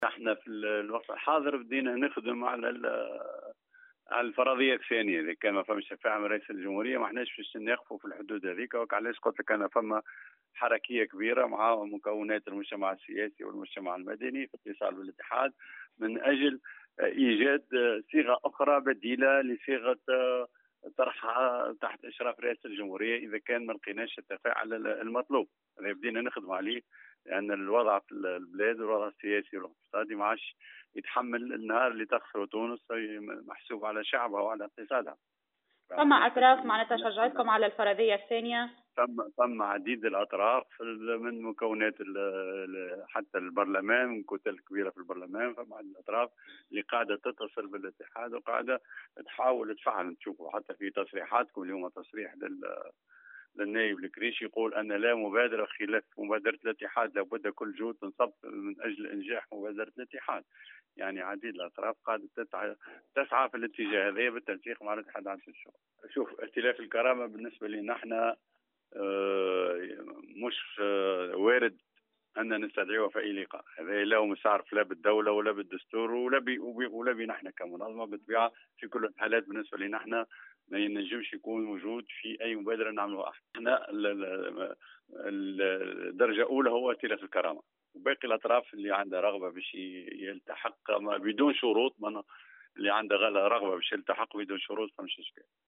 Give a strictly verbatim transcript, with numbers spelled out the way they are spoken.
احنا في ال- الوقت الحاضر بدينا نخدم على ال- على الفرضيه الثانيه. اذا كان ما فماش تفاعل من رئيس الجمهوريه ما احناش باش نقفوا في الحدود هذيك. وعلاش قلت لك انا فما حركيه كبيره مع مكونات المجتمع السياسي والمجتمع المدني في اتصال بالاتحاد من اجل ايجاد صيغه اخرى بديله لصيغه طرحها تحت اشراف رئاسه الجمهوريه اذا كان ما لقيناش التفاعل المطلوب. هذا بدينا نخدم عليه لان الوضع في البلاد والوضع السياسي والاقتصادي ما عادش يتحمل النهار اللي تخسره تونس محسوب على شعبها وعلى اقتصادها. ثم أطراف معناتها شجعتكم على الفرضية الثانية؟ ثم ثم عديد الاطراف من مكونات ال ال حتى البرلمان، من كتل كبيره في البرلمان، فما عديد الاطراف اللي قاعده تتصل بالاتحاد وقاعده تحاول تفعل. تشوفوا حتى في تصريحاتكم اليوم تصريح لل للنائب الكريشي يقول أن لا مبادرة خلاف مبادرة الاتحاد، لابد كل جهود تنصب من أجل إنجاح مبادرة الاتحاد. يعني عديد الأطراف قاعدة تسعى تسعى في الاتجاه هذا بالتنسيق مع الاتحاد العام للشغل. شوف، ائتلاف الكرامة بالنسبة لنا احنا مش وارد أن نستدعيه في أي لقاء. هذا لا مسعرف لا بالدولة ولا بالدستور ولا بي ولا بينا احنا كمنظمة. بالطبيعة في كل الحالات بالنسبة لنا احنا ما ينجمش يكون موجود في أي مبادرة نعملها. احنا الدرجة الأولى هو ائتلاف الكرامة، وباقي الأطراف اللي عندها رغبة باش يلتحق بدون شروط. من اللي عنده رغبة باش يلتحق بدون شروط فمش إشكال.